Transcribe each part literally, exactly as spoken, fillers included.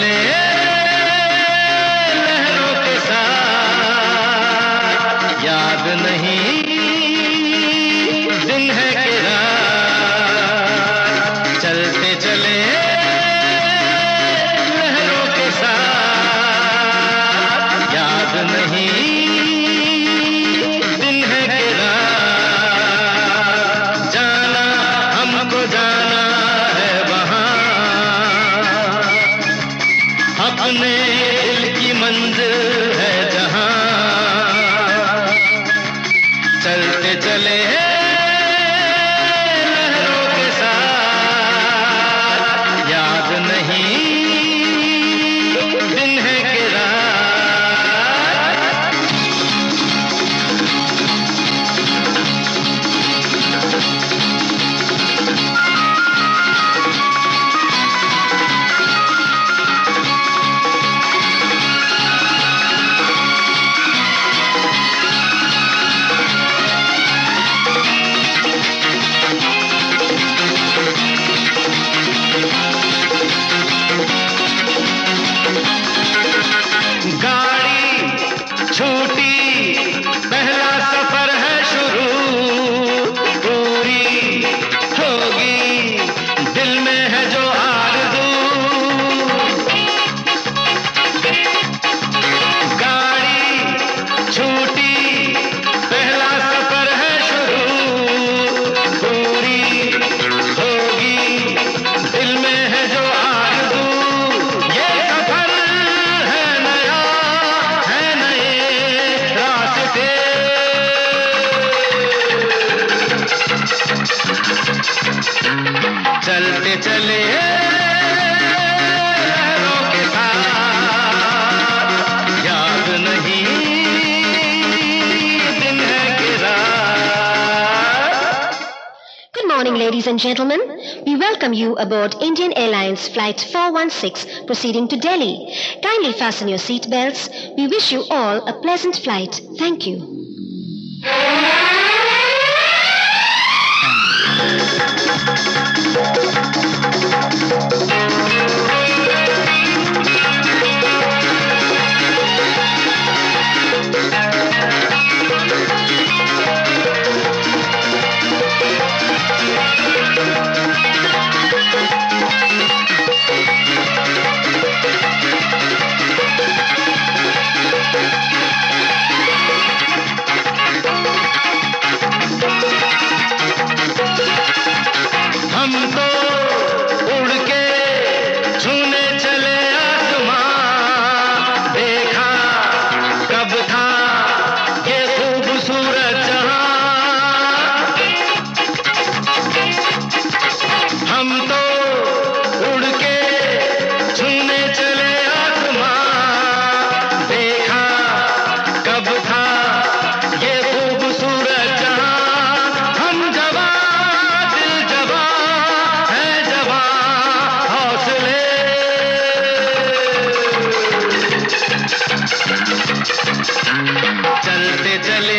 चले लहरों के साथ, याद नहीं दिन है कि रात, चलते चले लहरों के साथ, याद नहीं दिन है कि रात, जाना हमको जाना है वहाँ, अपने दिल की मंजिल है जहाँ, चलते चले लहरों के साथ, याद नहीं दिन है कि रात। छूटी पहला सफर है शुरू, पूरी होगी दिल में है जो आरज़ू, गाड़ी छूटी पहला सफर है शुरू, पूरी होगी दिल में है जो आरज़ू, ये सफर है नया है नए रास्ते, चलते चले लहरों के साथ, याद नहीं दिन है कि रात। Good morning, ladies and gentlemen. We welcome you aboard Indian Airlines Flight four one six proceeding to Delhi. Kindly fasten your seat belts. We wish you all a pleasant flight. Thank you. हम तो उड़ के छूने चले आसमां, देखा कब था ये खूबसूरत जहां, हम तो उड़ के छूने चले आसमां, देखा कब था ये खूबसूरत जहां, हम जवां दिल जवां है जवां हौसले, चलते चले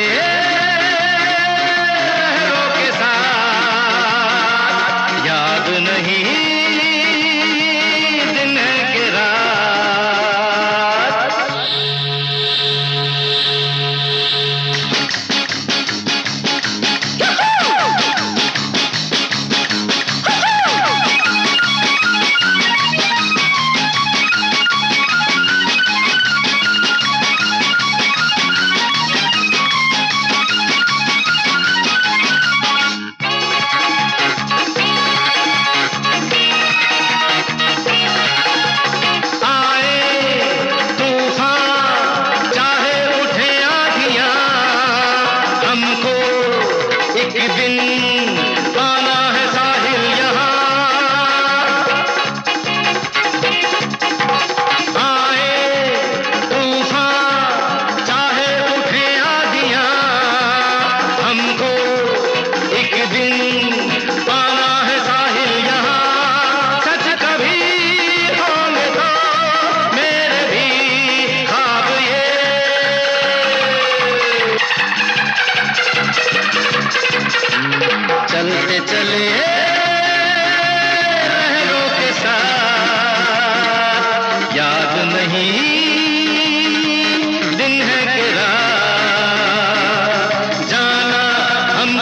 लहरों के साथ, याद नहीं दिन है कि रात।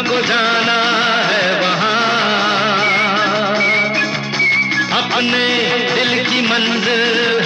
हमको जाना है वहाँ, अपने दिल की मंजिल